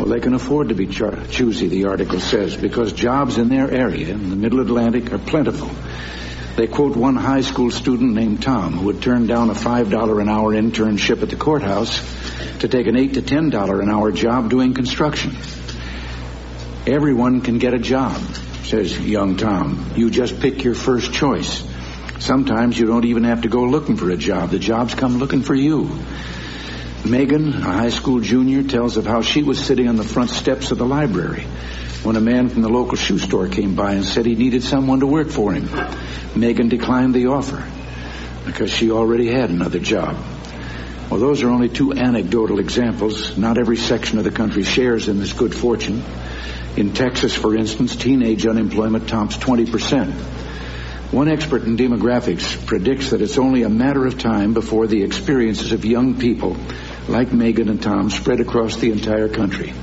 Well, they can afford to be choosy, the article says, because jobs in their area, in the Middle Atlantic, are plentiful. They quote one high school student named Tom who had turned down a $5 an hour internship at the courthouse to take an $8 to $10 an hour job doing construction. Everyone can get a job, says young Tom. You just pick your first choice. Sometimes you don't even have to go looking for a job. The jobs come looking for you. Megan, a high school junior, tells of how she was sitting on the front steps of the library when a man from the local shoe store came by and said he needed someone to work for him. Megan declined the offer because she already had another job. Well, those are only two anecdotal examples. Not every section of the country shares in this good fortune. In Texas, for instance, teenage unemployment tops 20%. One expert in demographics predicts that it's only a matter of time before the experiences of young people like Megan and Tom spread across the entire country.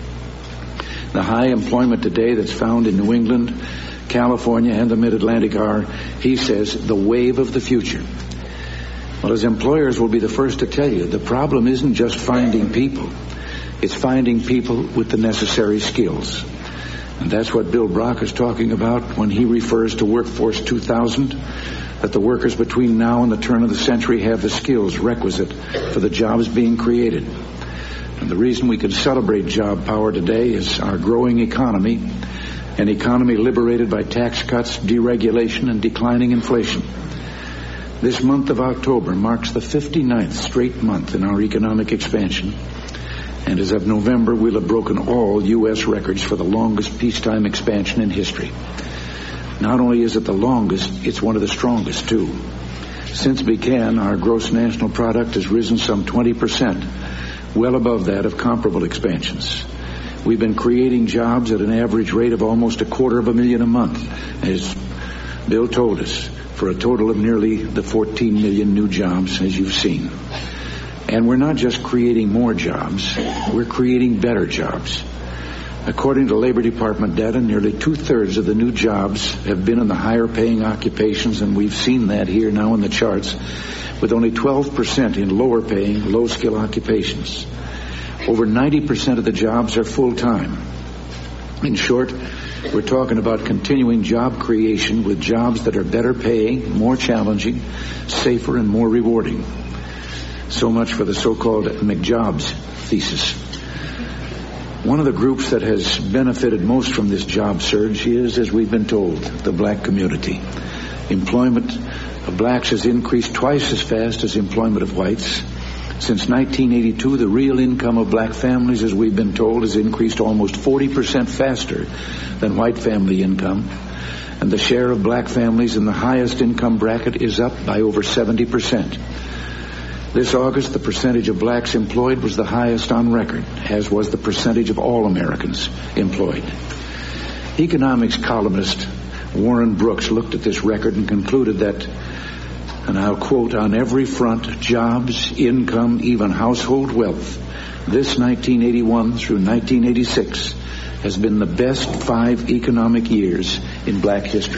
The high employment today that's found in New England, California, and the Mid-Atlantic are, he says, the wave of the future. Well, as employers will be the first to tell you, the problem isn't just finding people. It's finding people with the necessary skills. And that's what Bill Brock is talking about when he refers to Workforce 2000, that the workers between now and the turn of the century have the skills requisite for the jobs being created. And the reason we can celebrate job power today is our growing economy, an economy liberated by tax cuts, deregulation, and declining inflation. This month of October marks the 59th straight month in our economic expansion. And as of November, we'll have broken all U.S. records for the longest peacetime expansion in history. Not only is it the longest, it's one of the strongest, too. Since it began, our gross national product has risen some 20%, well above that of comparable expansions. We've been creating jobs at an average rate of almost 250,000 a month, as Bill told us, for a total of nearly the 14 million new jobs, as you've seen. And we're not just creating more jobs, we're creating better jobs. According to Labor Department data, nearly 2/3 of the new jobs have been in the higher paying occupations, and we've seen that here now in the charts, with only 12% in lower paying, low skill occupations. Over 90% of the jobs are full-time. In short, we're talking about continuing job creation with jobs that are better paying, more challenging, safer, and more rewarding. So much for the so-called McJobs thesis. One of the groups that has benefited most from this job surge is, as we've been told, the black community. Employment of blacks has increased twice as fast as employment of whites. Since 1982, the real income of black families, as we've been told, has increased almost 40% faster than white family income. And the share of black families in the highest income bracket is up by over 70%. This August, the percentage of blacks employed was the highest on record, as was the percentage of all Americans employed. Economics columnist Warren Brooks looked at this record and concluded that, and I'll quote, on every front, jobs, income, even household wealth, this 1981 through 1986 has been the best 5 economic years in black history.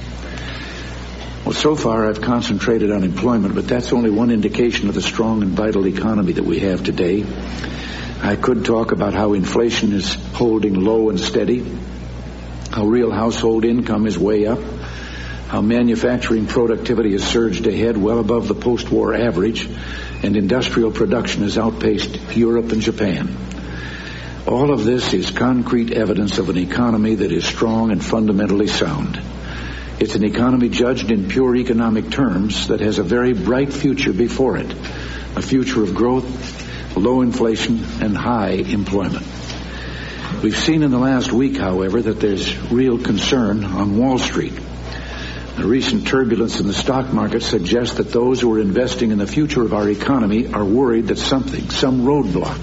Well, so far I've concentrated on employment, but that's only one indication of the strong and vital economy that we have today. I could talk about how inflation is holding low and steady, how real household income is way up, how manufacturing productivity has surged ahead well above the post-war average, and industrial production has outpaced Europe and Japan. All of this is concrete evidence of an economy that is strong and fundamentally sound. It's an economy judged in pure economic terms that has a very bright future before it, a future of growth, low inflation, and high employment. We've seen in the last week, however, that there's real concern on Wall Street. The recent turbulence in the stock market suggests that those who are investing in the future of our economy are worried that some roadblock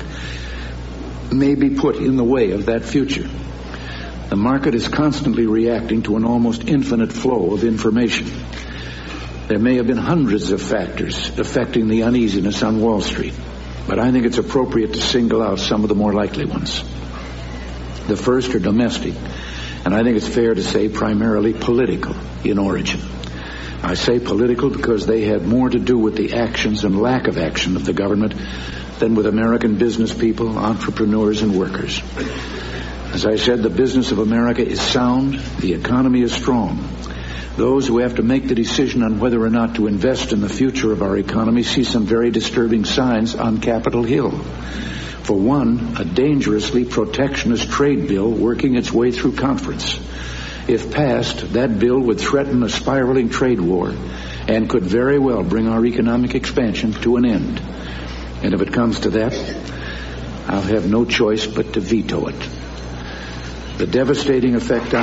may be put in the way of that future. The market is constantly reacting to an almost infinite flow of information. There may have been hundreds of factors affecting the uneasiness on Wall Street, but I think it's appropriate to single out some of the more likely ones. The first are domestic, and I think it's fair to say primarily political in origin. I say political because they had more to do with the actions and lack of action of the government than with American business people, entrepreneurs, and workers. As I said, the business of America is sound, the economy is strong. Those who have to make the decision on whether or not to invest in the future of our economy see some very disturbing signs on Capitol Hill. For one, a dangerously protectionist trade bill working its way through conference. If passed, that bill would threaten a spiraling trade war and could very well bring our economic expansion to an end. And if it comes to that, I'll have no choice but to veto it. The devastating effect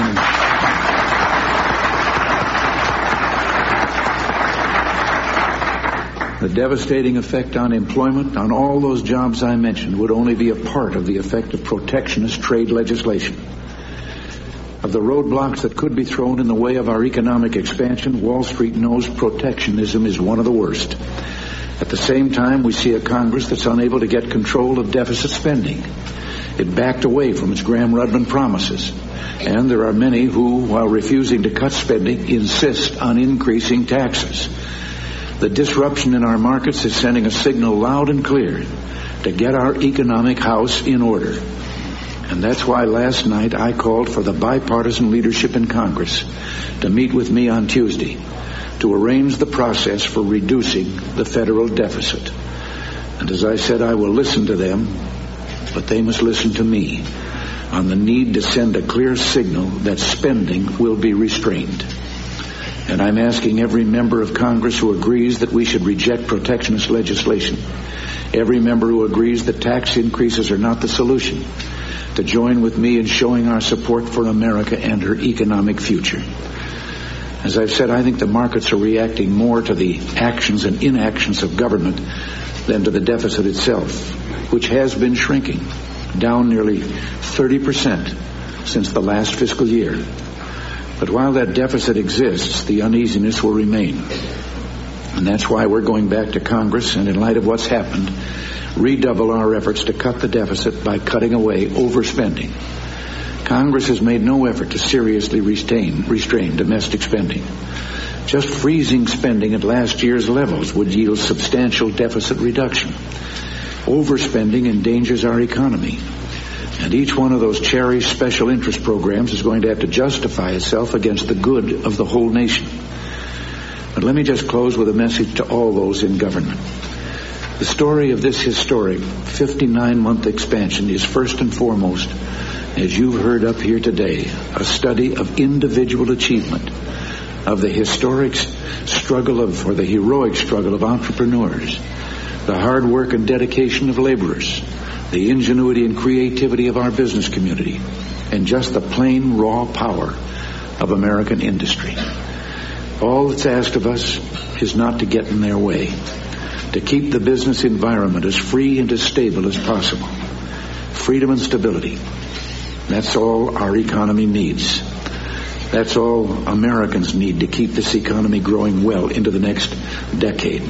on employment, on all those jobs I mentioned, would only be a part of the effect of protectionist trade legislation. Of the roadblocks that could be thrown in the way of our economic expansion, Wall Street knows protectionism is one of the worst. At the same time, we see a Congress that's unable to get control of deficit spending. It backed away from its Gramm-Rudman promises. And there are many who, while refusing to cut spending, insist on increasing taxes. The disruption in our markets is sending a signal loud and clear to get our economic house in order. And that's why last night I called for the bipartisan leadership in Congress to meet with me on Tuesday to arrange the process for reducing the federal deficit. And as I said, I will listen to them, but they must listen to me on the need to send a clear signal that spending will be restrained. And I'm asking every member of Congress who agrees that we should reject protectionist legislation, every member who agrees that tax increases are not the solution, to join with me in showing our support for America and her economic future. As I've said, I think the markets are reacting more to the actions and inactions of government than to the deficit itself, which has been shrinking, down nearly 30% since the last fiscal year. But while that deficit exists, the uneasiness will remain. And that's why we're going back to Congress and, in light of what's happened, redouble our efforts to cut the deficit by cutting away overspending. Congress has made no effort to seriously restrain domestic spending. Just freezing spending at last year's levels would yield substantial deficit reduction. Overspending endangers our economy. And each one of those cherished special interest programs is going to have to justify itself against the good of the whole nation. But let me just close with a message to all those in government. The story of this historic 59-month expansion is first and foremost, as you've heard up here today, a study of individual achievement, of the heroic struggle of entrepreneurs, the hard work and dedication of laborers, the ingenuity and creativity of our business community, and just the plain raw power of American industry. All that's asked of us is not to get in their way, to keep the business environment as free and as stable as possible. Freedom and stability. That's all our economy needs. That's all Americans need to keep this economy growing well into the next decade.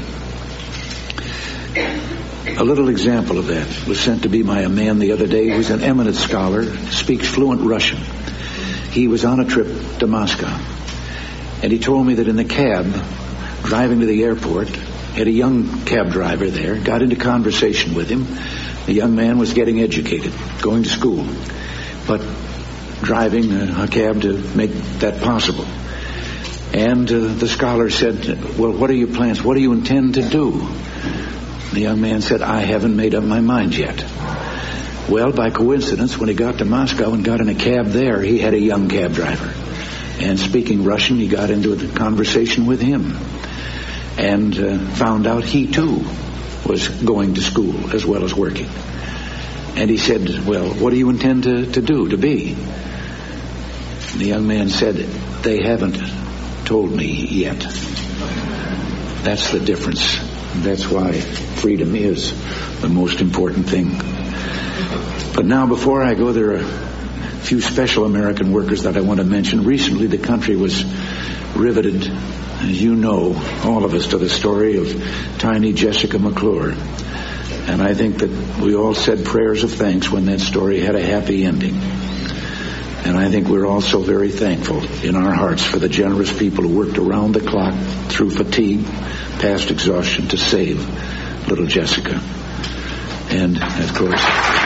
A little example of that was sent to me by a man the other day who's an eminent scholar, speaks fluent Russian. He was on a trip to Moscow, and he told me that in the cab, driving to the airport, had a young cab driver there, got into conversation with him. The young man was getting educated, going to school, but driving a cab to make that possible. And the scholar said, well, what are your plans? What do you intend to do? The young man said, I haven't made up my mind yet. Well, by coincidence, when he got to Moscow and got in a cab there, he had a young cab driver. And speaking Russian, he got into a conversation with him and found out he, too, was going to school as well as working. And he said, well, what do you intend to do, to be? And the young man said, they haven't told me yet. That's the difference. That's why freedom is the most important thing. But now, before I go, there are a few special American workers that I want to mention. Recently, the country was riveted, as you know, all of us, to the story of tiny Jessica McClure. And I think that we all said prayers of thanks when that story had a happy ending. And I think we're also very thankful in our hearts for the generous people who worked around the clock through fatigue, past exhaustion, to save little Jessica. And, of course,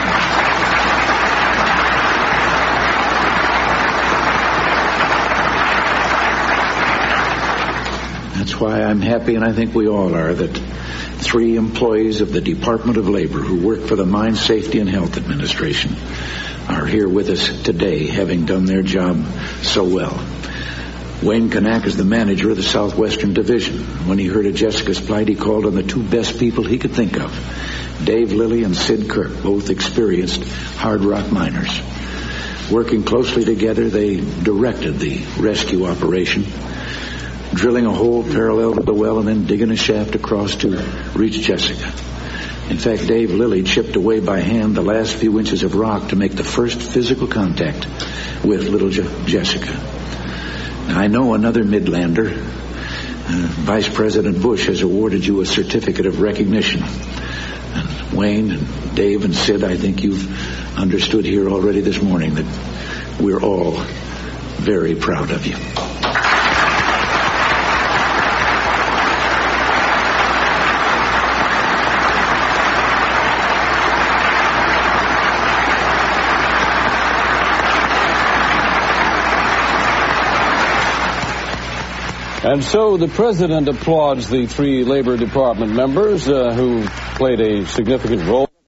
that's why I'm happy, and I think we all are, that 3 employees of the Department of Labor who work for the Mine Safety and Health Administration are here with us today, having done their job so well. Wayne Kanak is the manager of the Southwestern Division. When he heard of Jessica's plight, he called on the 2 best people he could think of, Dave Lilly and Sid Kirk, both experienced hard rock miners. Working closely together, they directed the rescue operation, drilling a hole parallel to the well and then digging a shaft across to reach Jessica. In fact, Dave Lilly chipped away by hand the last few inches of rock to make the first physical contact with little Jessica. Now, I know another Midlander. Vice President Bush has awarded you a certificate of recognition. And Wayne and Dave and Sid, I think you've understood here already this morning that we're all very proud of you. And so the President applauds the 3 Labor Department members who played a significant role